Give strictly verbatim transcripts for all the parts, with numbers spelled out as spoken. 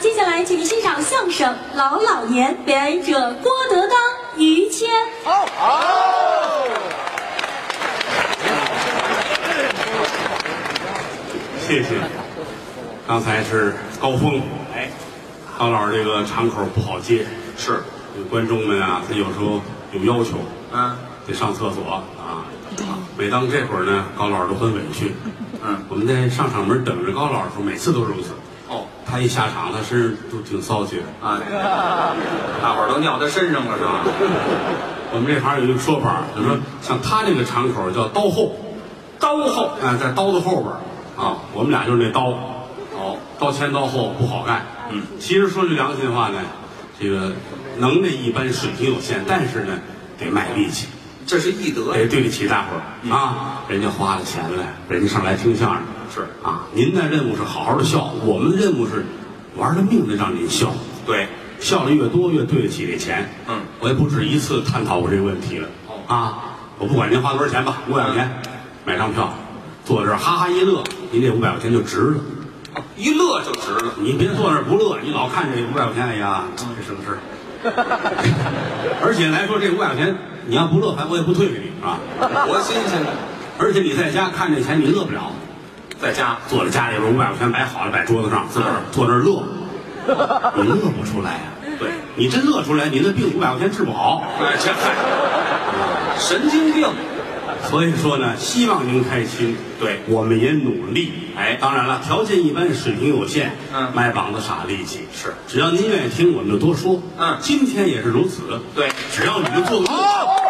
接下来请您欣赏相声《老老年》，表演者郭德纲、于谦。 好，好。 谢谢。刚才是高峰， 哎， 高老师这个场口不好接， 是， 观众们啊，他有时候有要求， 嗯， 得上厕所啊。每当这会儿呢，高老师都很委屈。 嗯， 我们在上场门等着高老师的时候，每次都如此。 哦， 他一下场，他身上都挺骚气的。 哎，大伙儿都尿他身上了是吧？ 我们这行有一个说法，就是说像他这个场口叫刀后， 刀后啊，在刀的后边啊，我们俩就是那刀。 哦， 刀前刀后不好干。 嗯， 其实说句良心话呢，这个能力一般，水平有限，但是呢，得卖力气， 这是义德得呀。 对得起大伙儿、 嗯、 啊！人家花了钱了，人家上来听相声是啊。您的任务是好好的笑，我们的任务是玩了命的让您笑。 对， 笑的越多，越对得起这钱。 嗯， 我也不止一次探讨过这个问题了。 哦啊，我不管您花多少钱吧，五百块钱、嗯、买张票，坐这儿哈哈一乐，您这五百块钱就值了。 一乐就值了， 你别坐那儿不乐，你老看这五百块钱，哎呀，这省事。而且来说，这五百块钱你要不乐，还我也不退给你，是吧？ 多新鲜呢！ 而且你在家看这钱，你乐不了。 在家坐在家里边，五百块钱摆好了，摆桌子上，自个儿坐那儿乐，你乐不出来呀、啊。 对， 你真乐出来，你的病五百块钱治不好。 哎，这嗨，神经病。 所以说呢，希望您开心， 对， 我们也努力。 哎， 当然了，条件一般，水平有限， 嗯， 卖膀子傻力气是。 只要您愿意听，我们就多说。 嗯， 今天也是如此。 对， 只要你们做个好，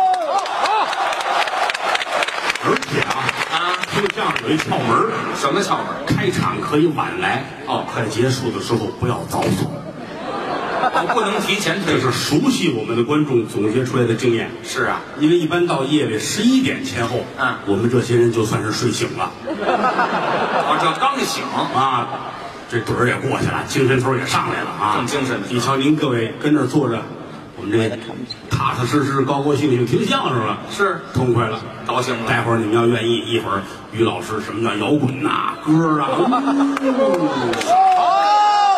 而且啊啊，听相声有一窍门。 什么窍门？ 开场可以晚来，哦，快结束的时候不要早走。 我不能提前退， 这是熟悉我们的观众总结出来的经验。 是啊， 因为一般到夜里十一点前后， 嗯， 我们这些人就算是睡醒了。 我这刚醒啊，这盹儿也过去了，精神头也上来了啊， 更精神了。 你瞧，您各位跟这儿坐着，我们这踏踏实实、高高兴兴听相声了， 是痛快了， 高兴了。 待会儿你们要愿意，一会儿于老师什么叫摇滚呐、歌啊。 哦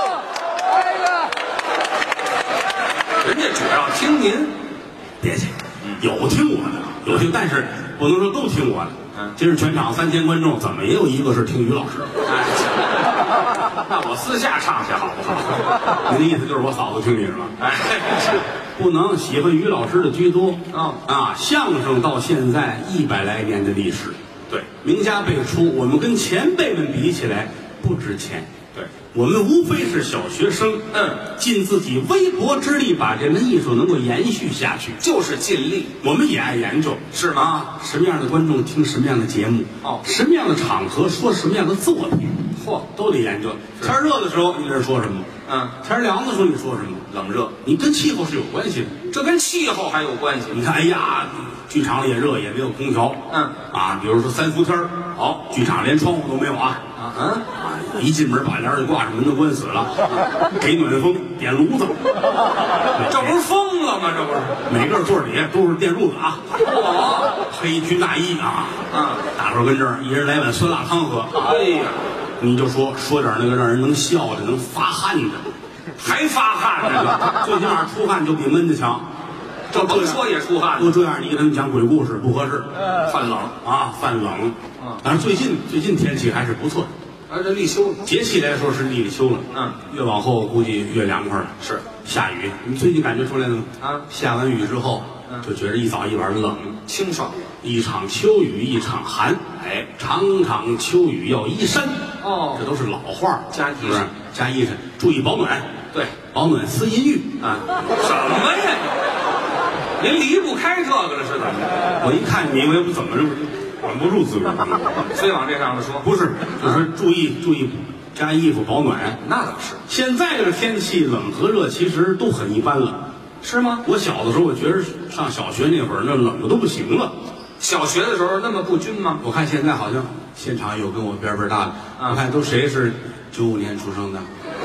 人家主要听您， 别去，有听我的，有听，但是不能说都听我的。 嗯， 今儿全场三千观众，怎么也有一个是听于老师。 哎，那我私下唱去好不好？ 您的意思就是我嫂子听你是吧？ 哎， 不能，喜欢于老师的居多。 哦啊，相声到现在一百来年的历史， 对， 名家辈出，我们跟前辈们比起来不值钱。 对， 我们无非是小学生， 嗯， 尽自己微薄之力把这门艺术能够延续下去， 就是尽力。 我们也爱研究， 是吗？ 啊，什么样的观众听什么样的节目， 哦， 什么样的场合说什么样的作品， 嚯， 都得研究。天热的时候你这说什么？ 嗯， 天凉的时候你说什么？ 冷热， 你跟气候是有关系的。 这跟气候还有关系。 你看，哎呀，剧场里也热，也没有空调。 嗯， 啊，比如说三伏天儿，好，剧场连窗户都没有啊。 啊嗯。 啊，一进门把帘儿就挂上，门都关死了，给暖风，点炉子， 这不是疯了吗？这不是， 每个座底下都是电褥子啊， 嚯， 黑军大衣啊， 嗯， 大伙儿跟这儿一人来碗酸辣汤喝， 哎呀， 你就说说点那个让人能笑的、能发汗的， 还发汗呢， 最起码出汗就比闷的强。 这甭说也出汗都这样，你给他们讲鬼故事不合适， 犯冷啊，犯冷。 嗯， 但是最近最近天气还是不错的。 而这立秋了， 节气来说是立立秋了， 嗯， 越往后估计越凉快了。 是下雨，你最近感觉出来了吗？ 啊， 下完雨之后， 嗯， 就觉得一早一晚冷， 清爽。 一场秋雨一场寒，哎，场场秋雨要衣衫。 哦， 这都是老话， 加衣是不是？加衣衫，注意保暖。 对， 保暖思淫欲啊，什么呀？您离不开这个了是怎么着？ 我一看你，我也不怎么着，管不住自个儿。 非往这上头说， 不是，就是注意注意加衣服保暖。 那倒是。 现在这个天气冷和热其实都很一般了， 是吗？ 我小的时候，我觉得上小学那会儿，那冷的都不行了。 小学的时候那么不均吗？ 我看现在好像现场有跟我边边大的， 啊、 我看都谁是九五年出生的？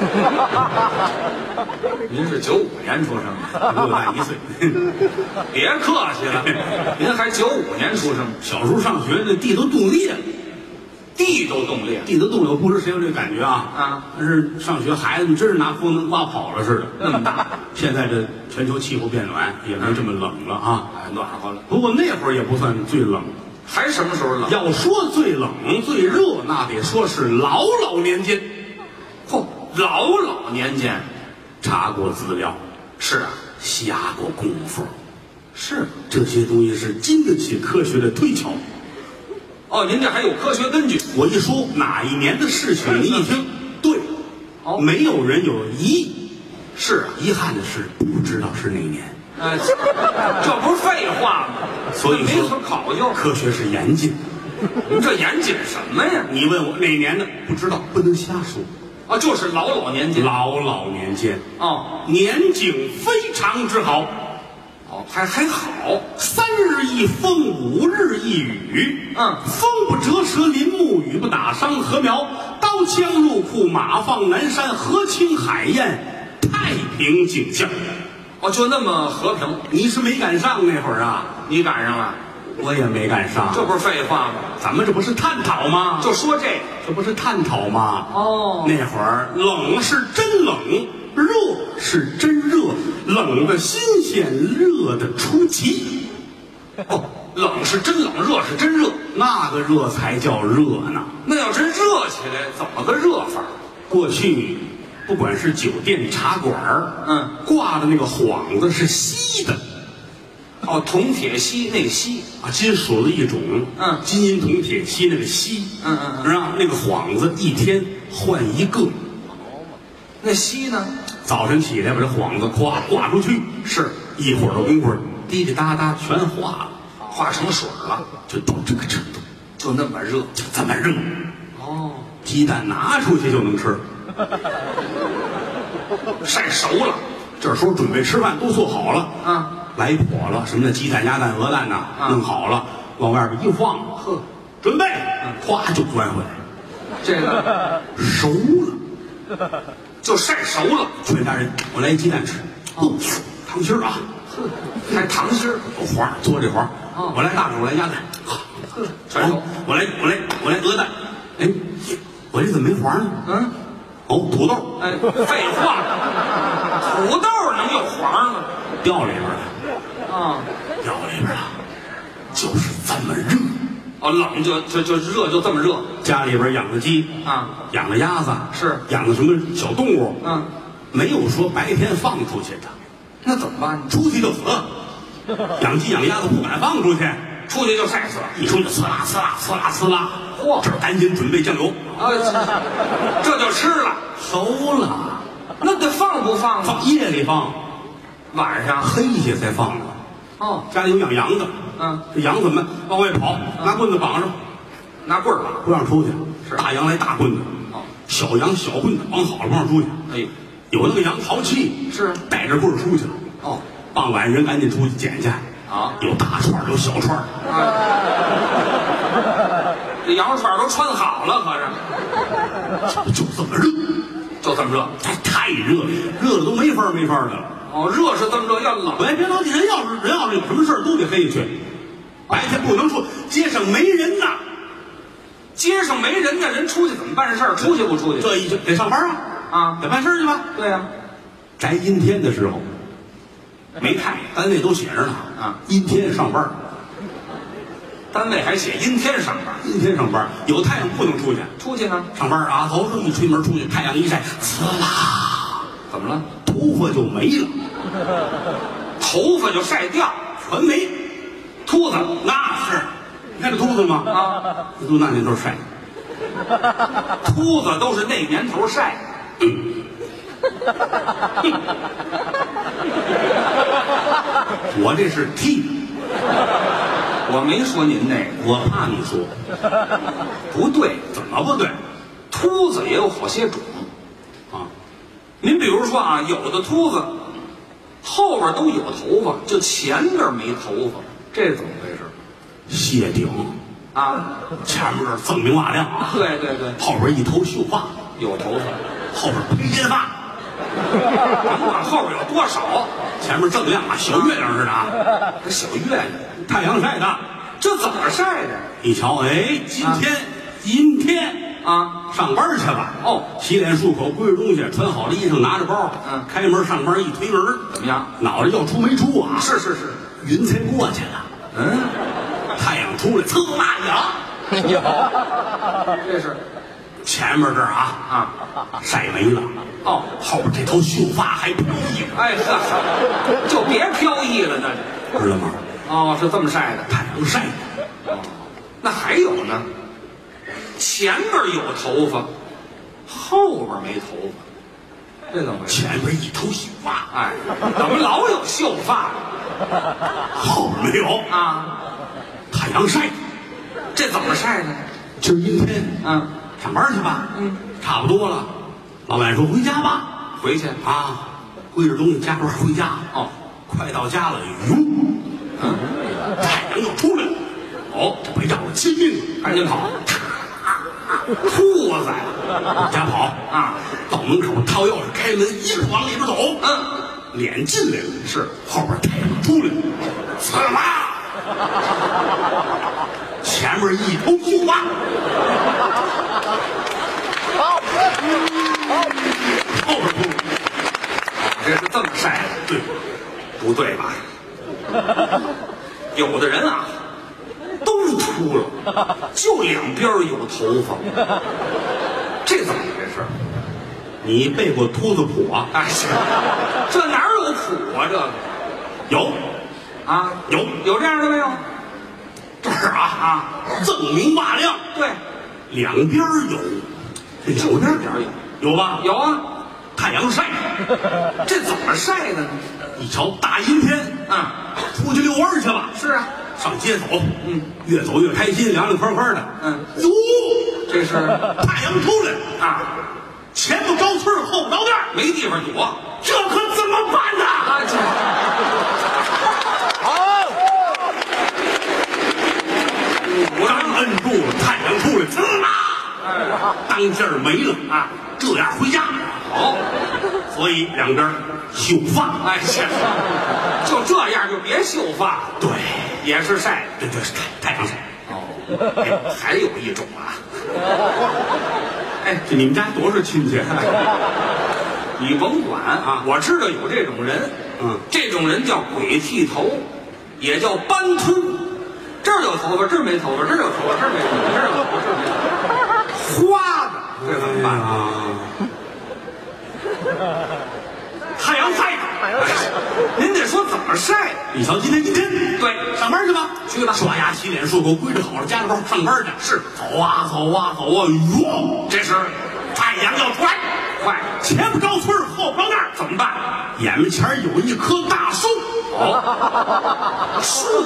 您是九五年出生的， 比我大一岁。 别客气了，您还九五年出生。 小时候上学那地都冻裂了， 地都冻裂， 地都冻裂，我不知谁有这个感觉啊啊！ 但是上学孩子们真是拿风能刮跑了似的， 那么大。 现在这全球气候变暖，也没这么冷了啊， 哎，暖和了。 不过那会儿也不算最冷， 还什么时候冷？ 要说最冷最热，那得说是老老年间。 嚯，老老年间， 查过资料， 是啊， 下过功夫， 是这些东西是经得起科学的推敲。 哦，您这还有科学根据？ 我一说哪一年的事情，你一听，对， 哦， 没有人有疑义。 是啊， 遗憾的是不知道是哪年。 哎，这不是废话吗？ 所以说没可考究， 科学是严谨。 您这严谨什么呀？ 你问我哪年的，不知道，不能瞎说。 啊，就是老老年间， 老老年间， 哦， 年景非常之好。 哦，还还好， 三日一风，五日一雨。 嗯， 风不折舌林木，雨不打伤禾苗。刀枪入库，马放南山，河清海晏，太平景象。 哦，就那么和平。 你是没赶上那会儿啊？ 你赶上了， 我也没赶上。 这不是废话吗？ 咱们这不是探讨吗？ 就说这， 这不是探讨吗？ 哦， 那会儿冷是真冷，热是真热，冷的新鲜，热的出奇。 哦，冷是真冷，热是真热， 那个热才叫热呢。 那要真热起来，怎么个热法？ 过去不管是酒店茶馆儿， 嗯， 挂的那个幌子是锡的。 哦，铜铁锡那个锡啊，金属的一种， 嗯， 金银铜铁锡那个锡， 嗯嗯嗯， 是吧？那个幌子一天换一个。 那锡呢？ 早晨起来把这幌子咵挂出去， 是一会儿的功夫，滴滴答答全化了， 化成水了， 就到这个程度， 就那么热， 就这么热。 哦， 鸡蛋拿出去就能吃， 晒熟了。 这时候准备吃饭都做好了， 啊，来火了，什么的鸡蛋、鸭蛋、鹅蛋呐， 啊弄好了，往外边一放， 呵， 准备，咵就端回来， 这个熟了， 就晒熟了。 全家人，我来一鸡蛋吃，哦，糖心儿啊， 还糖心儿， 有黄儿做这黄儿， 哦我来大煮，我来鸭蛋， 呵，全熟。 我来我来我来鹅蛋，哎，我这怎么没黄呢？ 嗯， 哦，土豆， 哎，废话，土豆能有黄吗？ 掉里边了， 啊， 掉里边了，就是这么热。 哦，冷就就就热，就这么热。 家里边养的鸡啊， 养的鸭子， 是养的什么小动物， 嗯， 没有说白天放出去的， 那怎么办呢？ 出去就死。养鸡养鸭子不敢放出去， 出去就晒死了。 一出去呲啦呲啦呲啦呲啦， 嚯这儿赶紧准备酱油， 啊，这就吃了。 熟了， 那得放不放啊？ 放夜里放， 晚上。 黑些才放呢。 哦， 家里有养羊的， 嗯， 这羊怎么办？往外跑，拿棍子绑上， 拿棍儿绑。 不让出去。 是大羊来大棍子， 哦， 小羊小棍子绑好了不让出去。 哎呦， 有那个羊淘气， 是带着棍儿出去了。 哦， 傍晚人赶紧出去捡去。 啊， 有大串儿有小串儿， 啊，这羊肉串都穿好了，可是就这么热， 就这么热。 太太热了，热的都没法儿没法儿的了。 哦，热是这么热，要冷哎，别着急，人要是人要是有什么事儿都得黑去，白天不能出，街上没人呐， 街上没人呢，人出去怎么办事儿？出去不出去？ 这一就得上班啊啊， 得办事儿去吧。 对呀， 宅阴天的时候，没太阳，单位都写着呢啊， 阴天上班， 单位还写阴天上班， 阴天上班，有太阳不能出去。 出去呢？ 上班啊，头上一吹门出去，太阳一晒，呲啦， 怎么了？ 头发就没了， 头发就晒掉， 全没。 秃子那是，你看这秃子吗？ 啊， 这都那年头晒， 秃子都是那年头晒。 我这是剃， 我没说您那个， 我怕你说不对， 怎么不对秃子也有好些种。 啊？ 您比如说啊，有的秃子后边都有头发，就前边没头发，这是怎么回事？ 谢顶啊， 前面这儿锃明瓦亮啊， 对对对， 后边一头秀发， 有头发， 后边披肩发， 甭管后边有多少， 前面锃亮啊，小月亮似的啊， 这小月亮， 太阳晒的。 这怎么晒的？ 一瞧，哎，今天阴天啊， 上班去吧。 哦， 洗脸漱口，归置东西，穿好了衣裳，拿着包， 嗯， 开门上班，一推门， 怎么样？ 脑袋要出没出啊？ 是是是， 云彩过去了， 嗯， 太阳出来，呲嘛呀， 有，这是前面这儿啊啊， 晒没了。 哦， 后边这头秀发还飘逸着， 哎呵，就别飘逸了，那知道吗？ 哦，是这么晒的。 太阳晒的。 那还有呢，前边有头发，后边没头发，这怎么回事？ 前边一头秀发， 哎，怎么老有秀发后边没有啊？ 太阳晒的。 这怎么晒的？ 今儿阴天， 嗯， 上班去吧。 嗯， 差不多了。老板说回家吧。 回去啊，归置东西，加班回家。 哦， 快到家了，哟， 嗯， 太阳又出来了。哦，这不要了亲命了， 赶紧跑！兔子呀， 往家跑啊！ 到门口掏钥匙开门，一路往里边走。 嗯， 脸进来了， 是后边太阳出来了，呲啦！前面一头秀发，后边秃噜， 这是这么晒的， 对， 不对吧？有的人啊，都秃了，就两边有头发，这怎么回事？ 你背过秃子谱啊？ 哎，是，这哪有谱啊？这个有啊， 有有这样的没有？ 这儿啊啊，锃明瓦亮， 对， 两边有，这就两边这点有， 有吧？ 有啊， 太阳晒， 这怎么晒的呢？ 一瞧大阴天， 嗯， 出去遛弯去吧。 是啊， 上街走， 嗯， 越走越开心，凉凉快快的。 嗯， 哟， 这是太阳出来了啊， 前不着村后不着店， 没地方躲， 这可怎么办呢？ 啊，这好，刚摁住了，太阳出来，滋啦， 哎， 当劲儿没了啊， 这样回家好， 所以两边秀发， 哎呀，就这样就别秀发， 对， 也是晒。 对对，是太阳晒。 哦，还有一种啊， 哎，这你们家多少亲戚？ 你甭管啊我知道有这种人， 嗯， 这种人叫鬼剃头，也叫斑秃。这儿有头发，这儿没头发，这儿有头发，这儿没头发，这儿有头发，这儿没头发，花的，这怎么办啊？太阳晒的， 您得说怎么晒？ 你瞧今天阴天， 对， 上班去吧， 去吧刷牙、洗脸、漱口，归置好了，夹着包上班去。 是， 走啊走啊走啊，哟， 这是太阳要出来， 快， 前不着村后不着店， 怎么办？ 眼前有一棵大树， 哦，树，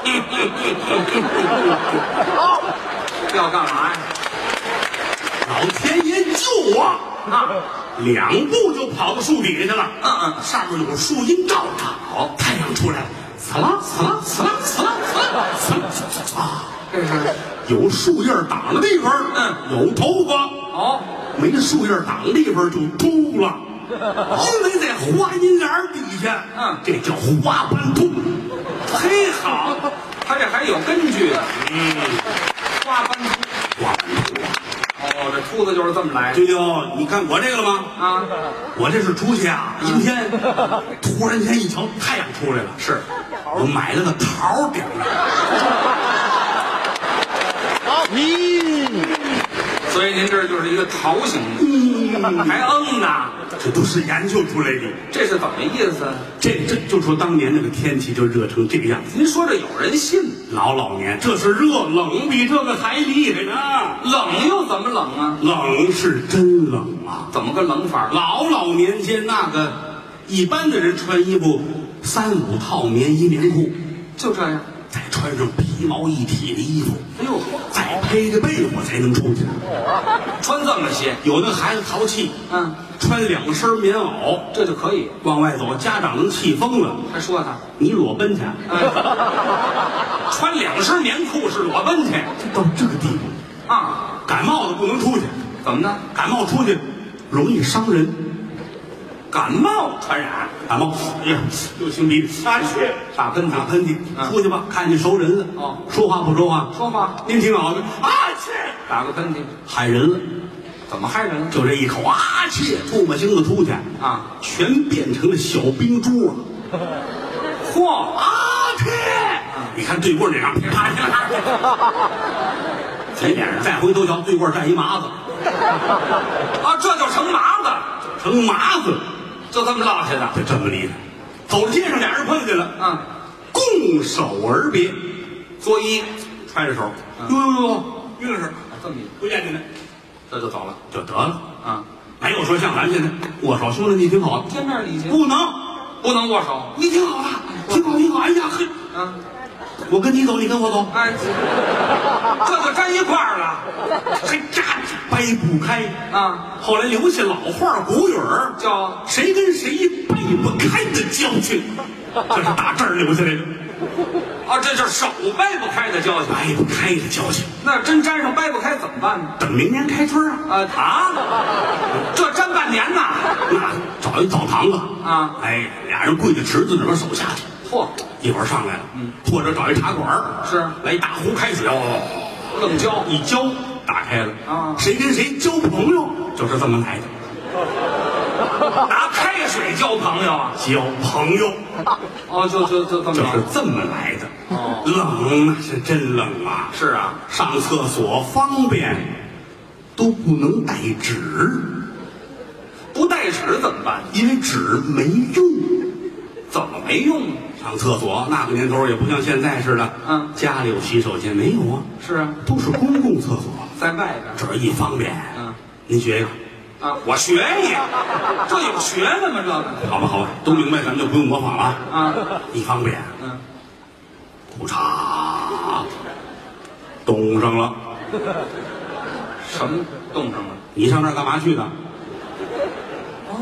要干嘛呀？ 老天爷救我！ 啊， 两步就跑到树底下去了。 嗯嗯， 上面有树荫照着他。 好， 太阳出来了，呲啦呲啦呲啦呲啦呲啦呲啦呲啦， 这是有树叶挡的地方， 嗯， 有头发； 哦， 没树叶挡的地方就秃了。因为在花阴眼底下， 嗯， 这叫花斑秃。 忒好，他这还有根据的。 嗯， 花斑秃， 花斑秃。 哦，这秃子就是这么来的舅舅，你看我这个了吗？ 啊。 我这是出去啊，阴天，突然间一瞧太阳出来了， 是， 我买了个桃顶着。 咦，所以您这就是一个桃形的，还嗯呢， 这都是研究出来的。 这是怎么意思？ 这这就说当年那个天气就热成这个样子。 您说这有人信？ 老老年这是热，冷比这个还厉害呢。 冷又怎么冷啊？ 冷是真冷啊！ 怎么个冷法？ 老老年间那个一般的人穿衣服三五套棉衣棉裤， 就这样， 再穿上皮毛一体的衣服， 哎呦， 再披着被窝才能出去。 穿这么些， 有的孩子淘气， 嗯， 穿两身棉袄这就可以往外走，家长能气疯了。 还说他， 你裸奔去， 哎，穿两身棉裤是裸奔去到这个地步， 啊？ 感冒的不能出去， 怎么呢？ 感冒出去容易伤人。 感冒传染， 感冒，哎呀，流清鼻涕，啊去，打喷嚏，打喷嚏， 嗯出去吧，看见熟人了。 哦， 说话不说话？ 说话。 您挺好的，啊去。 打个喷嚏， 害人了。 怎么害人了？ 就这一口啊切，唾沫星子出去啊， 全变成了小冰珠啊！ 嚯啊切！你看对过脸上噼啪噼啪，在脸上再回头瞧，对过站一麻子啊，这就成麻子， 成麻子， 就这么落下的， 就这么离的。走到街上，俩人碰见了， 嗯， 拱手而别， 作揖， 揣着手，呦呦呦，于老师， 这么一， 不见你们， 这就走了就得了。 啊。 没有说像咱现在握手，兄弟你挺好， 见面礼节不能， 不能握手， 你挺好的，挺好挺好。哎呀嘿， 嗯， 我跟你走，你跟我走， 哎，这就粘一块儿了还扎掰不开啊。 后来留下老话古语儿， 叫谁跟谁掰不开的交情，这是打这儿留下来的， 啊，这就是手掰不开的交情。 掰不开的交情。 那真粘上掰不开怎么办呢？ 等明年开春啊， 啊啊，这粘半年呐！ 那找一澡堂子啊， 哎，俩人跪在池子里边手下去， 嚯， 一会儿上来了， 嗯， 或者找一茶馆儿是来一大壶开水，哦， 更交一浇打开了啊， 谁跟谁交朋友就是这么来的， 拿开水交朋友啊？ 交朋友哦，就就就这么就是着。 这么来的。 哦冷那是真冷啊！ 是啊， 上厕所方便都不能带纸， 不带纸怎么办？ 因为纸没用。 怎么没用啊？ 上厕所那个年头也不像现在似的， 嗯家里有洗手间没有啊？ 是啊， 都是公共厕所， 在外边。 这儿一方便。 嗯， 您学一个， 啊，我学你，这有学的吗？这个好吧，好吧，都明白，咱们就不用模仿了啊。 啊， 一方便， 嗯， 裤衩冻上了， 什么冻上了？ 你上那儿干嘛去的？哦，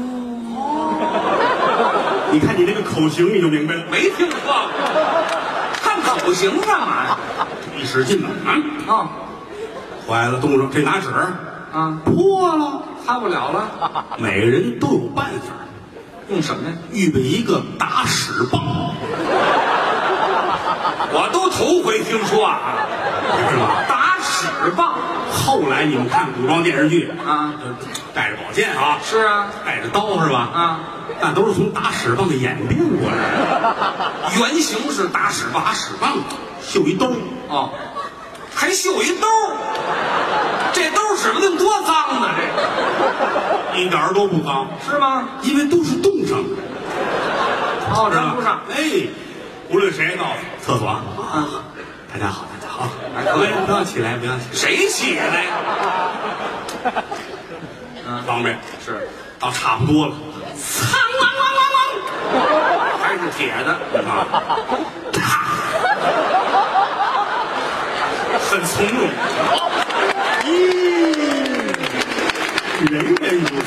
你看你这个口型，你就明白了。 没听说过，看口型干嘛呀？ 一使劲吧，啊， 啊坏了，冻上，这拿纸啊， 破了。 擦不了了， 每个人都有办法， 用什么呀？ 预备一个打屎棒， 我都头回听说啊， 是吧？ 打屎棒后来你们看古装电视剧啊， 带着宝剑啊， 是啊， 带着刀是吧？ 啊， 那都是从打屎棒的演变过来的。 原型是打屎棒， 打屎棒绣一兜， 哦，还绣一兜，这兜指不定多脏呢，这一点儿都不脏， 是吗？ 因为都是冻上的， 哦， 知道粘不上， 哎，无论谁到厕所， 嗯， 大家好，大家好， 还可以不要起来，不要起来， 谁起来呀？嗯， 方便。 是， 到差不多了，苍啷啷啷啷， 还是铁的啊，啪，很从容。咦，人人如此。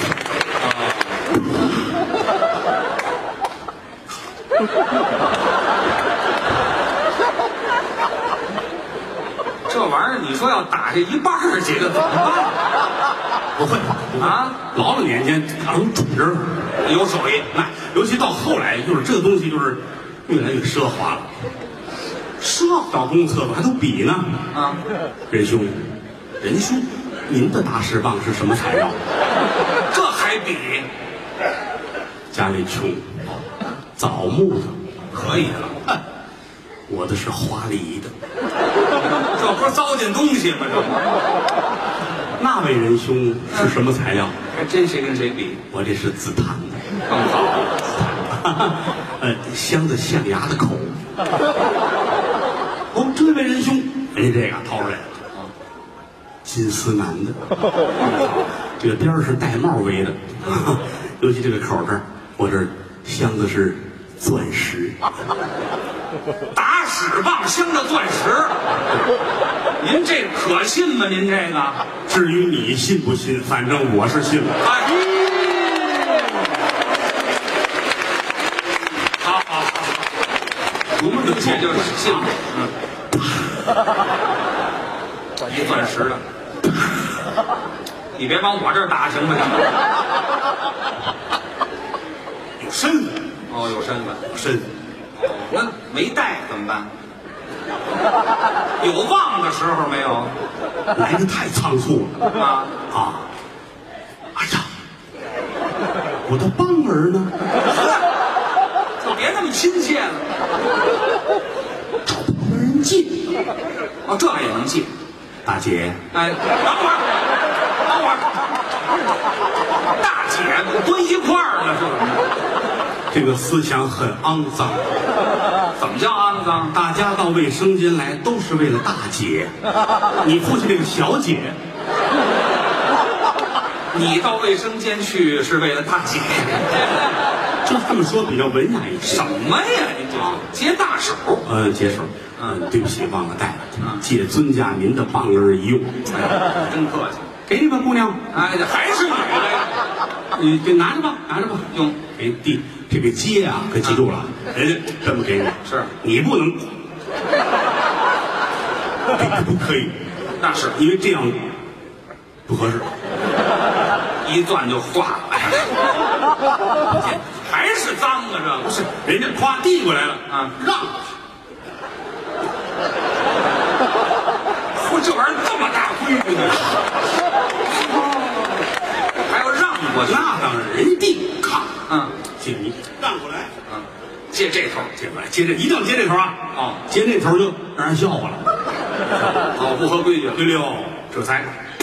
这玩意儿，你说要打下一半儿去了怎么办不会啊？ 老了年间能准着， 有手艺， 哎，尤其到后来，就是这个东西就是越来越奢华了。奢到公共厕所还都比呢。 啊， 仁兄，仁兄，您的打屎棒是什么材料？ 这还比家里穷，枣木的， 可以了。 我的是花梨的。 这不是糟践东西吗？这不那位仁兄是什么材料？ 还真谁跟谁比我这是紫檀的。 更好？ 呃，香的象牙的口。哦，这位仁兄，人家这个掏出来了，金丝楠的，这个边儿是玳瑁围的，尤其这个口这儿，我这儿镶的是钻石。 打屎棒镶着钻石，您这可信吗？您这个， 至于你信不信，反正我是信了。 哎，好好好， 我们的这就是信了。嗯，一钻石的，你别往我这儿打行不行？ 有身份， 哦，有身份， 有身份。 那没带怎么办？有忘的时候没有？ 来的太仓促了啊啊！哎呀，我的棒儿呢？ 就别那么亲切了。 找不着人借。 哦，这也能借？ 大姐， 哎，等会儿，等会儿，大姐蹲一块儿了是吧？ 这个思想很肮脏。 怎么叫肮脏？ 大家到卫生间来都是为了大姐，你父亲这个小姐， 你到卫生间去是为了大姐？ 就这么说比较文雅一些。 什么呀？你这接大手？ 呃，接手。嗯，对不起，忘了带了。借尊驾您的棒儿一用。 哎，真客气。 给你吧，姑娘。 哎，这还是女的呀？ 你给拿着吧，拿着吧。 用给弟这个接啊，可记住了，人家这么给你， 是你不能，这不可以， 那是因为这样不合适， 一攥就化了。哎，还是脏啊，这个不是人家夸递过来了啊， 让。 嚯，这玩意儿这么大规矩呢？还要让过去？ 那当然，人家递，咔， 嗯， 借你让过来， 嗯，借这头， 接过来，接这一定要接这头啊！ 哦， 接那头就让人笑话了。 哦，不合规矩了。 对溜，这才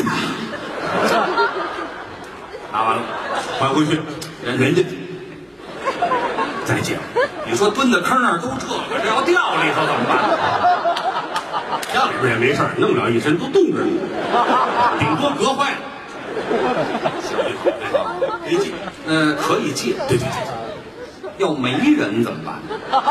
拿完了，还回去，人人家再见。 你说蹲在坑那儿都这个，这要掉里头怎么办？ 掉里边也没事儿，弄不了一身都冻着呢，顶多隔坏了。没借， 呃，可以借， 对对对， 要没人怎么办？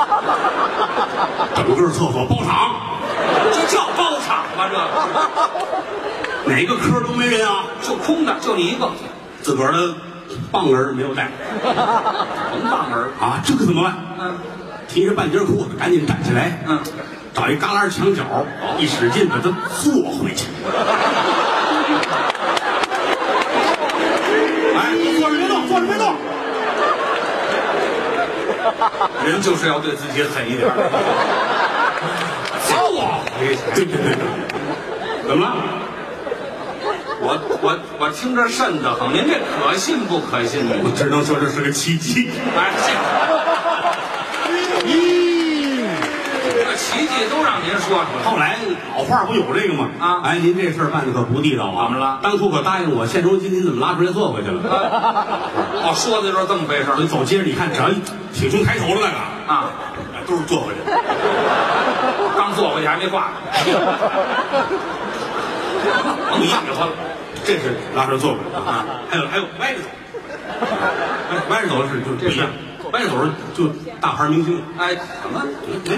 整个厕所包场， 这叫包场吗？这哪个科都没人啊， 就空的，就你一个， 自个儿的棒儿没有带红棒儿。 啊，这可怎么办？ 嗯提着半截裤子，赶紧站起来， 嗯， 找一旮旯墙角，一使劲把它坐回去。哎，坐着别动，坐着别动。 人就是要对自己狠一点。坐回去。 对对对对，怎么了？ 我我我听着瘆得慌，您这可信不可信呢？ 我只能说这是个奇迹。 哎，这这个奇迹都让您说出来。 后来老话不有这个吗？ 啊哎，您这事儿办的可不地道啊！ 怎么了当初可答应我，现如今您怎么拉出来坐回去了？ 哦，说的就是这么回事儿你走街上，你看只要一挺胸抬头的那个， 啊， 都是坐回去的。 刚坐回去还没挂呢。甭意思了， 这是拉出来坐回来啊！还有还有歪着走，歪歪着走是就不一样，歪着走就大牌明星。 哎，怎么？ 哎，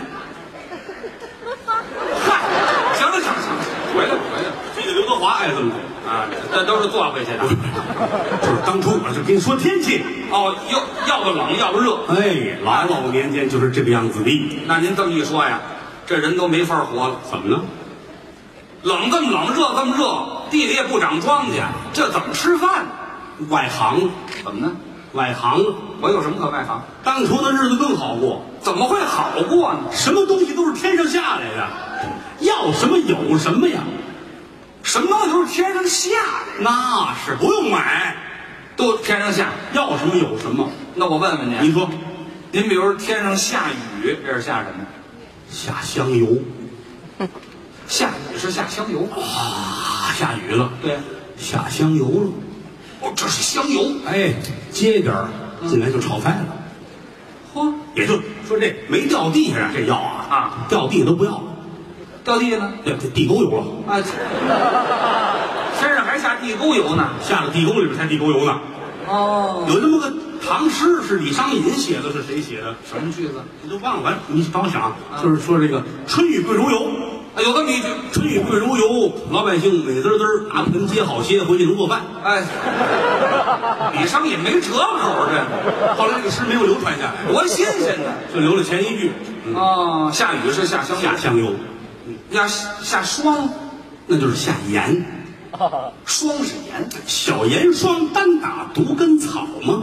嗨，行了行了行了，回来吧回来吧。 这个刘德华爱这么走。 啊，这都是坐回去的。 就是当初我就跟你说天气， 哦，要要不冷，要不热。 哎，老老年间就是这个样子的。 那您这么一说呀，这人都没法活了。 怎么呢？ 冷这么冷，热这么热，地里也不长庄稼，这怎么吃饭？ 外行， 怎么呢？ 外行， 我有什么可外行？ 当初的日子更好过， 怎么会好过呢？ 什么东西都是天上下来的，要什么有什么呀。 什么东西都是天上下来的， 那是不用买， 都天上下。 要什么有什么。 那我问问您， 您说， 您比如天上下雨，这是下什么？ 下香油下雨是下香油啊，下雨了， 对， 下香油了。 哦，这是香油。 哎，接一点儿进来就炒菜了。 嚯， 也就说这没掉地上这药啊啊， 掉地都不要了， 掉地呢？ 这这地沟油了， 啊，身上还下地沟油呢。 下了地沟里边才地沟油呢。 哦， 有这么个唐诗，是李商隐写的，是谁写的？ 什么句子？ 你都忘了，反正你帮我想，就是说这个春雨贵如油， 啊，有这么一句。 春雨贵如油，老百姓美滋滋拿盆接好些，回去能做饭。 哎，李商隐没折口，这后来这个诗没有流传下来， 多新鲜呢！ 就留了前一句， 哦，下雨是下香油， 下香油， 下下霜， 那就是下盐。 霜是盐。 小盐霜单打独根草吗？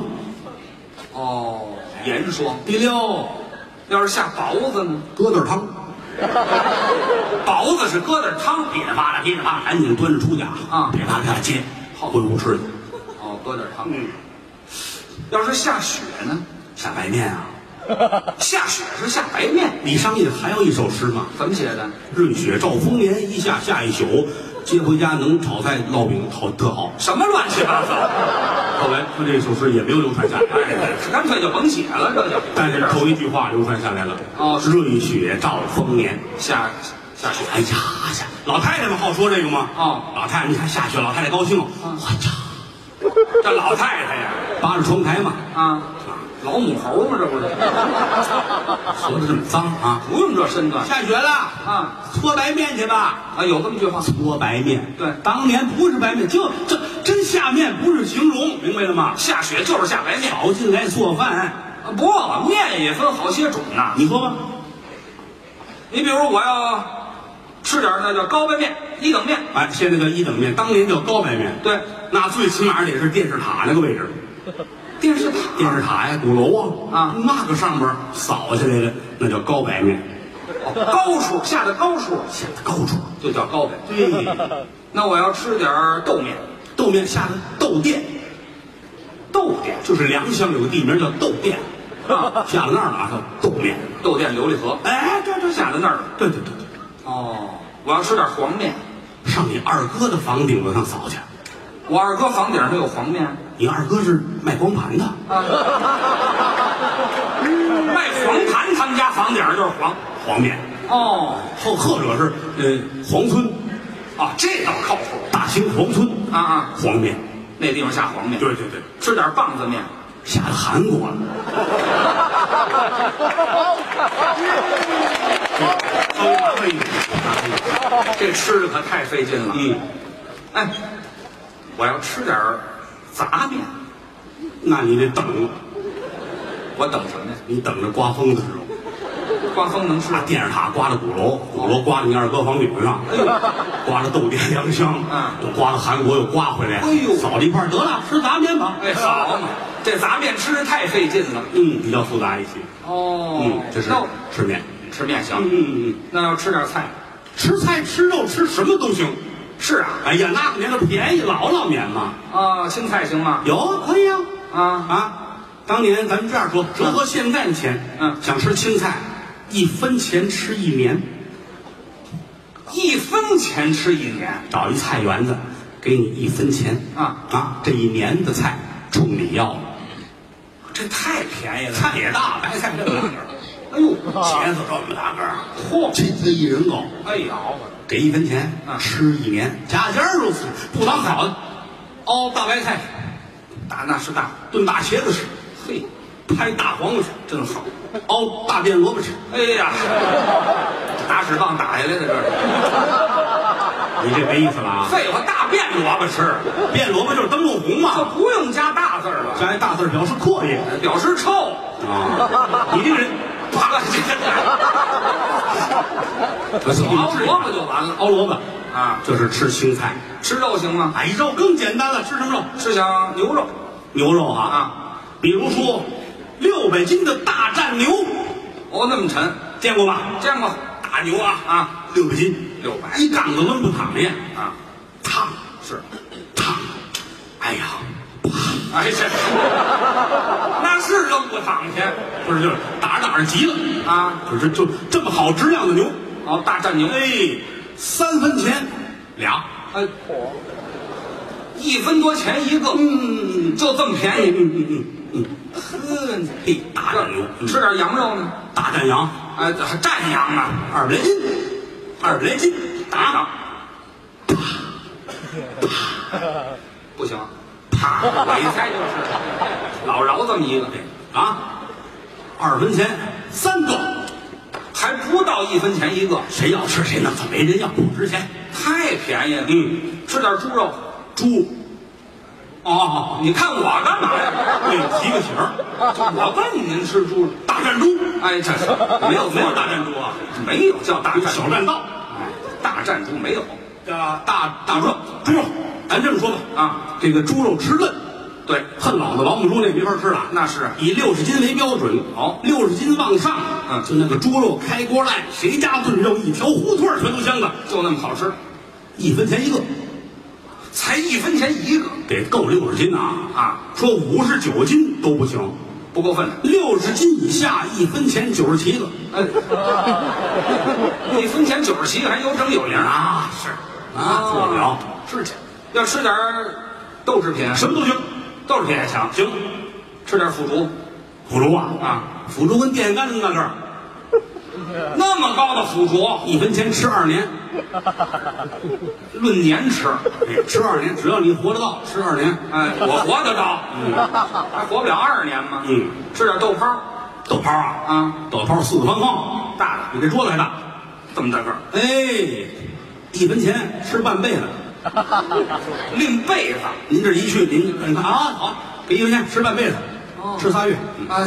哦，盐霜。 第六， 要是下雹子呢？ 疙瘩汤。 包子是搁点汤， 噼里啪啦噼里啪啦，赶紧端着出去啊噼里啪啦啪啦接，回屋吃去。 哦，搁点汤。 嗯， 要是下雪呢？ 下白面啊， 下雪是下白面。 李商隐还有一首诗嘛， 怎么写的？ 润雪兆丰年，一下下一宿，接回家能炒菜烙饼好特好。 什么乱七八糟？ 后来他这首诗也没有流传下来， 哎，干脆就甭写了，这就。 但是头一句话流传下来了。 哦， 润雪兆丰年， 下下雪。 哎呀下，老太太们好说这个吗？ 哦， 老太太，你看下雪，老太太高兴了。 嗯我呀， 这老太太呀， 扒着窗台嘛， 啊，老母猴嘛，这不是？ 说的这么脏啊！ 不用这身段下雪了啊， 搓白面去吧。 啊，有这么句话。 搓白面， 对， 当年不是白面，就这真下面不是形容，明白了吗？ 下雪就是下白面。 炒进来做饭， 啊，不，面也分好些种呢。 你说吧。 你比如我要吃点那叫高白面，一等面。 哎，现在叫一等面，当年叫高白面。 对， 那最起码得是电视塔那个位置。 电视塔， 电视塔呀，鼓楼啊， 啊， 那个上边扫下来的那叫高白面， 哦，高处下的高处下的高处。 就叫高白。 对， 那我要吃点豆面， 豆面下的豆店， 豆店就是良乡有个地名叫豆店， 啊， 下到那儿了啊，叫豆面。 豆店琉璃河， 哎，对对， 下到那儿了。 对对对对， 哦，我要吃点黄面， 上你二哥的房顶子上扫去。 我二哥房顶上有黄面你二哥是卖光盘的， 啊，卖黄盘，他们家房顶上就是黄。 黄面。 哦， 后或者是呃黄村， 啊，这倒靠谱大兴黄村啊啊， 黄面。 那地方下黄面， 对对对， 吃点棒子面， 下了韩国了。可以， 这吃的可太费劲了。 嗯， 哎，我要吃点杂面， 那你得等， 我等什么呀？ 你等着刮风的时候， 刮风能吃把电视塔刮到鼓楼，鼓楼刮到你二哥房顶上， 哎呦， 刮到豆店良乡， 嗯又刮到韩国，又刮回来， 哎呦扫了一块，得了，吃杂面吧。 哎，好嘛，这杂面吃的太费劲了。 嗯，比较复杂一些。 哦， 嗯，这是那我吃面。 吃面行， 嗯嗯嗯， 那要吃点菜， 吃菜吃肉吃什么都行。 是啊， 哎呀，那个年头便宜，老老免嘛。 啊，青菜行吗？ 有啊，可以啊。 啊， 啊，当年咱们这样说，折合现在的钱， 嗯想吃青菜，一分钱吃一年， 一分钱吃一年， 找一菜园子，给你一分钱啊啊，这一年的菜冲你要了。 这太便宜了。 菜也大，白菜这么大个儿， 哎呦， 茄子这么大个儿， 嚯， 这个一人高， 哎呀， 给一分钱啊吃一年，家家如此，不当好的，熬大白菜， 大那是大， 炖大茄子吃， 嘿， 拍大黄瓜吃， 真好。 熬大便萝卜吃。 哎呀，打屎棒打下来的这是。 你这没意思了啊！ 废话，大便萝卜吃， 变萝卜就是灯笼红这嘛， 不用加大字儿了， 加一大字表示阔爷表示臭。 啊！你这个人， 熬萝卜就完了熬萝卜啊！ 这是吃青菜， 吃肉行吗？ 哎，肉更简单了，吃什么肉？ 吃想牛肉牛肉啊啊！ 比如说六百斤的大战牛， 哦，那么沉， 见过吧？ 见过大牛啊啊， 六百斤， 六百一缸子温不淌呀， 啊， 烫是， 烫，哎呀， 哎这，那是扔不躺去不是就是打着打着急了， 啊！ 就是就这么好质量的牛， 哦，大战牛， 哎，三分钱俩， 哎，一分多钱一个， 嗯， 就这么便宜。 嗯嗯嗯嗯， 呵， 嘿，大战牛，嗯吃点羊肉呢？ 大战羊， 哎，这还战羊呢？ 二百来斤，二百来斤， 打上，不行，啪，我一猜就是老饶这么一个， 啊，二分钱三个， 还不到一分钱一个， 谁要吃谁弄，没人要，不值钱。 太便宜了。 嗯， 吃点猪肉， 猪，哦， 你看我干嘛呀？ 对，提个醒儿， 我问您吃猪肉， 大战猪， 哎，这是没有没有大战猪啊， 没有叫大有战小战道， 哎，大战猪没有叫大大肉猪肉。咱这么说吧， 啊， 这个猪肉吃嫩， 对，恨老的王木珠那没法吃了， 那是以六十斤为标准。 哦， 六十斤往上， 嗯， 就那个猪肉开锅烂，谁家炖肉一条胡同全都香的， 就那么好吃， 一分钱一个， 才一分钱一个， 得够六十斤啊啊！ 说五十九斤都不行， 不够分的。 六十斤以下一分钱九十七个， 哎，一分钱九十七个，还有整有零啊！是啊，做不了， 是去。要吃点豆制品， 什么都行， 豆制品也强。 行， 吃点腐竹， 腐竹啊啊， 腐竹跟电线杆子那个， 那么高的腐竹， 一分钱吃二年， 论年吃， 哎，吃二年，只要你活得到，吃二年。 哎，我活得到，嗯，还活不了二十年吗？ 嗯， 吃点豆泡， 豆泡啊， 啊， 豆泡四四方方， 大的比这桌子还大， 这么大个儿， 哎，一分钱吃半辈子。 拎被子， 您这一去，您你看啊，好，给一分钱吃半辈子， 哦吃仨月， 啊，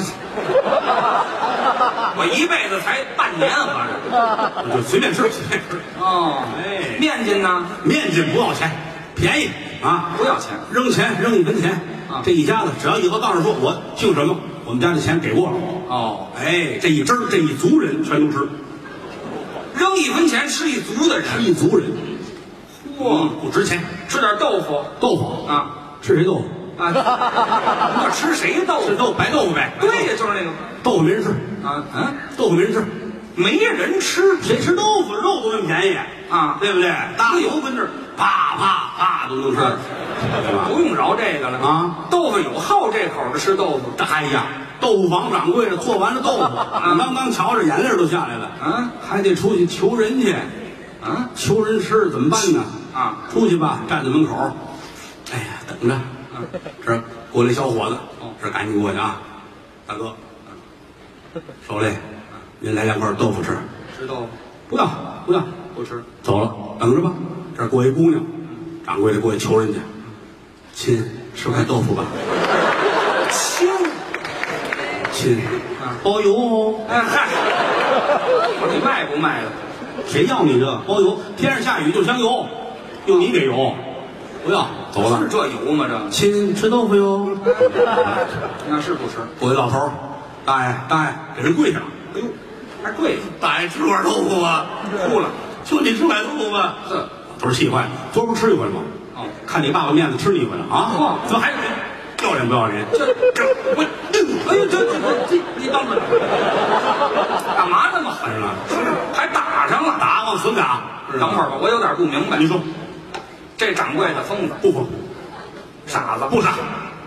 我一辈子才半年，合着。 就随便吃，随便吃。 哦， 哎， 面筋呢？ 面筋不要钱，便宜啊， 不要钱， 扔钱扔一分钱啊。 这一家子只要以后告诉说我姓什么，我们家这钱给过了。 哦， 哎，这一支儿这一族人全都吃， 扔一分钱吃一族的人， 一族人， 嚯， 不值钱。 吃点豆腐豆腐啊， 吃谁豆腐？ 啊，那吃谁豆腐？ 吃豆腐白豆腐呗。 对呀，就是那个豆腐没人吃， 啊，嗯， 豆腐没人吃， 没人吃谁吃豆腐？肉都那么便宜啊， 对不对？大油跟这儿啪啪啪都能吃，对吧？ 不用饶这个了啊！ 豆腐有好这口的吃豆腐， 哎呀，豆腐坊掌柜的做完了豆腐，刚刚瞧着眼泪都下来了， 啊， 还得出去求人去， 啊， 求人吃怎么办呢？ 啊， 出去吧，站在门口，哎呀，等着。这过来小伙子，这赶紧过去啊，大哥，手里，您来两块豆腐吃。 吃豆腐不要不要， 不吃， 走了，等着吧。这儿过一姑娘，掌柜的过去求人家，亲，吃块豆腐吧。 亲， 亲，包邮哦。 哎嗨，你卖不卖了？ 谁要你这包邮？天上下雨就香油，用你给油，不要走了。 是这油吗？这亲，吃豆腐哟。 那是不吃。 过一老头儿，大爷大爷，给人跪下了。 哎呦，还跪下， 大爷吃块豆腐吧， 哭了。 就你吃块豆腐吧。 这老头儿气坏了，昨儿不吃一回吗？ 哦， 看你爸爸面子吃你一回了啊！ 哦这还要脸不要脸？ 这这我，哎呦，这这这你等等，干嘛这么狠是吧？ 还打上了？ 打往死里打。 等会儿吧，我有点不明白。 你说这掌柜的疯子， 不疯？ 傻子， 不傻？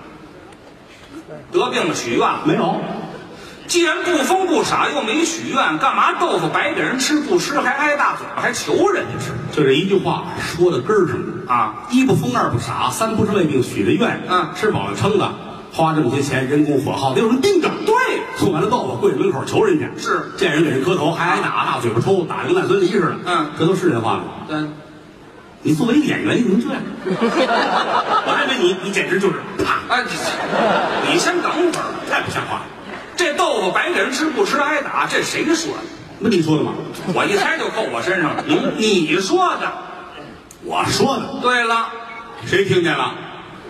得病了许愿了。 没有。 既然不疯不傻，又没许愿，干嘛豆腐白给人吃不吃，还挨大嘴巴，还求人家吃？ 就这一句话说到根儿上了啊！ 一不疯，二不傻，三不是胃病，许的愿， 嗯， 吃饱了撑的，花这么些钱，人工火耗，得有人盯着。 对， 送完了豆腐，跪在门口求人家， 是见人给人磕头，还挨打，大嘴巴抽，打得跟烂孙梨似的。 嗯， 这都是人话吗？ 嗯， 你作为一个演员，你能这样？我认为你，你简直就是啪！ 哎，你先等会儿， 太不像话了。 这豆腐白给人吃不吃挨打，这谁说的？ 那你说的吗？ 我一猜就扣我身上了。你你说的， 我说的。 对了， 谁听见了？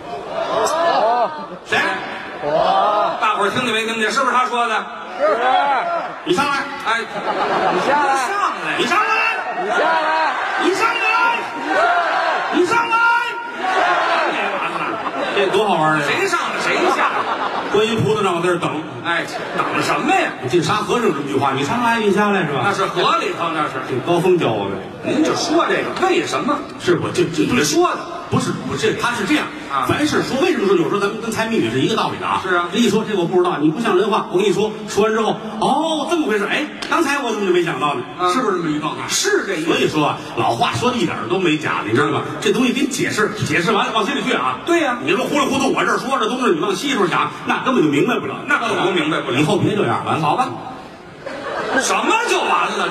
谁？ 我。大伙儿听见没听见？是不是他说的？ 是。 你上来！ 哎， 你下来！ 上来！ 你上来！ 你下来！ 你上来！你上来！完了，这多好玩儿！ 谁上来谁下来？ 观音菩萨让我在这儿等。 哎，等什么呀？ 这沙和尚这么句话，你上来，你下来是吧？ 那是河里头，那是。 这高峰教我的。 您就说这个，为什么？ 是我这这你说的。 不是不是，他是这样啊。 凡是说，为什么说有时候咱们跟猜谜语是一个道理的啊？ 是啊。 这一说这个我不知道，你不像人话。我跟你说，说完之后，哦，这么回事？哎，刚才我怎么就没想到呢？ 啊、 是不是这么一状态？ 是这意思。 所以说啊，老话说的一点都没假，你知道吗？这东西给你解释，解释完了往心里去啊。 对呀、啊。 你说糊里糊涂，我这儿说这东西，你往西处想，那根本就明白不了， 那可不明白不了。 以后别这样，完了， 好吧？什么就完了？这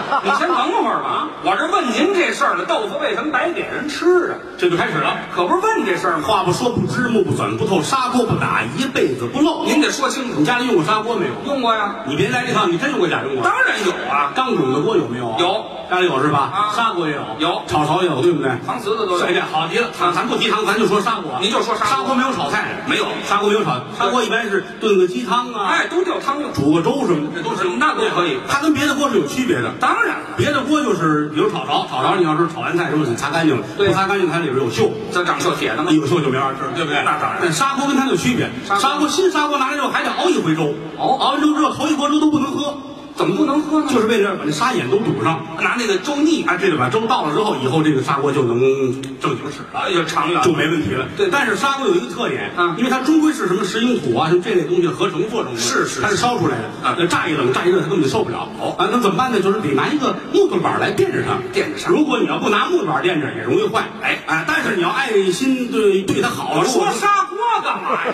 你先等会儿吧，我这问您这事儿呢，豆腐为什么白给人吃啊？ 这就开始了。 可不是问这事儿吗？ 话不说不知，目不转不透，砂锅不打一辈子不漏。 您得说清楚。 你家里用过砂锅没有？ 用过呀。 你别来这套，你真用过假用过？ 当然有啊。 钢种的锅有没有？ 有， 家里有是吧？ 啊， 砂锅也有， 有炒勺也有，对不对？ 搪瓷的都有。 对对，好极了。咱咱不提汤，咱就说砂锅。 您就说砂锅。 砂锅没有炒菜， 没有。 砂锅没有炒，砂锅一般是炖个鸡汤啊， 哎，都叫汤用， 煮个粥什么的，这都是那都可以。 它跟别的锅是有区别的。 当然了， 别的锅就是比如炒勺，炒勺你要是炒完菜之后你擦干净了，不擦干净它里边有锈， 这长锈铁的吗？ 有锈就没法吃，对不对？ 那当然。 但砂锅跟它有区别，砂锅新砂锅拿来之后还得熬一回粥， 哦， 熬完粥之后头一锅粥都不能喝。 怎么不能喝呢？ 就是为了把那砂眼都堵上， 拿那个粥腻， 哎，这个把粥倒了之后，以后这个砂锅就能正经使了， 就长远就没问题了。 对， 但是砂锅有一个特点， 啊， 因为它终归是什么石英土啊，什么这类东西合成做成的， 是是， 它是烧出来的啊。那乍一冷乍一热，它根本就受不了。 哦啊，那怎么办呢？就是得拿一个木头板来垫着它， 垫着上。 如果你要不拿木头板垫着，也容易坏。哎哎，但是你要爱心对对它好。 我说砂锅干嘛呀？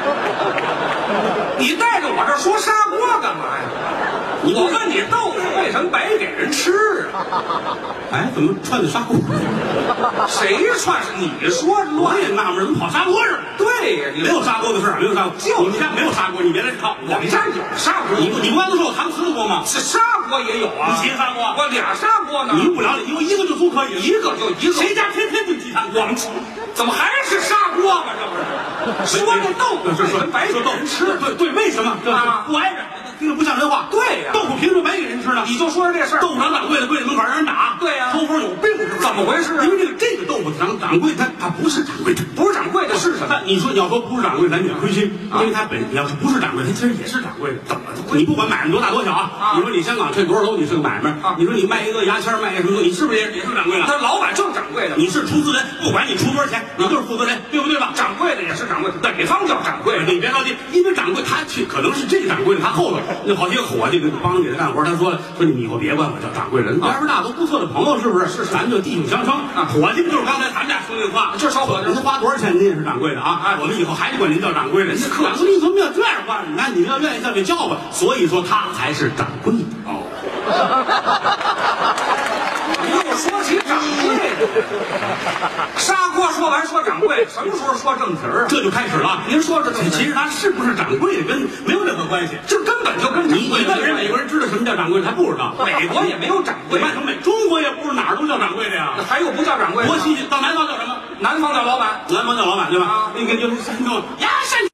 你带着我这说砂锅干嘛呀？我问你，豆腐为什么白给人吃啊？ 哎，怎么串的砂锅？ 谁串是你说我也纳闷，怎么跑砂锅似的？ 对呀，你没有砂锅的事儿，没有砂锅。就你们家没有砂锅，你别来套。 我们家有砂锅， 你你不刚才说我搪瓷的锅吗？ 是砂锅也有啊。 你几个砂锅？ 我俩砂锅呢。 你不了，你有一个就足可以了， 一个就一个。 谁家天天就鸡汤？ 我们怎么还是砂锅嘛？这不是？说这豆腐是说白给人吃， 对对，为什么？ 啊， 不挨着。听着不像人话。 对呀， 豆腐凭什么白给人吃呢？ 你就说这事儿。 豆腐厂掌柜的跪在门口让人打。 对呀， 抽风有病是不是？ 怎么回事？ 因为这个这个豆腐厂掌柜他他不是掌柜的， 不是掌柜的是什么？ 你说你要说不是掌柜，咱也亏心，因为他本你要是不是掌柜，他其实也是掌柜的。怎么？你不管买卖多大多小啊，你说你香港这多少楼，你是个买卖啊？你说你卖一个牙签，卖一个什么东西，你是不是也也是掌柜的？ 那老板就是掌柜的， 你是出资人，不管你出多少钱，你就是负责人，对不对吧？ 掌柜的也是掌柜的，北方叫掌柜的， 你别着急，因为掌柜他去可能是这个掌柜的，他后头那好些伙计帮着给他干活，他说说你以后别管我叫掌柜人，边边大都不错的朋友，是不是？是，咱就弟兄相称啊。伙计不就是刚才咱们俩说那话？ 这小伙计， 您花多少钱您也是掌柜的啊？我们以后还得管您叫掌柜的。您可你怎么要这样话？那你要愿意叫就叫吧。所以说他才是掌柜的哦。 又说起掌柜的，砂锅说完说掌柜，什么时候说正题儿啊？ 这就开始了。 您说这其实他是不是掌柜的跟没有任何关系， 这根本就跟你你问人美国人知道什么叫掌柜的，他不知道。 美国也没有掌柜， 外头美中国也不是哪儿都叫掌柜的呀。 还有不叫掌柜的？ 国西到南方叫什么？ 南方叫老板， 南方叫老板对吧？ 啊， 那个就是山东呀山。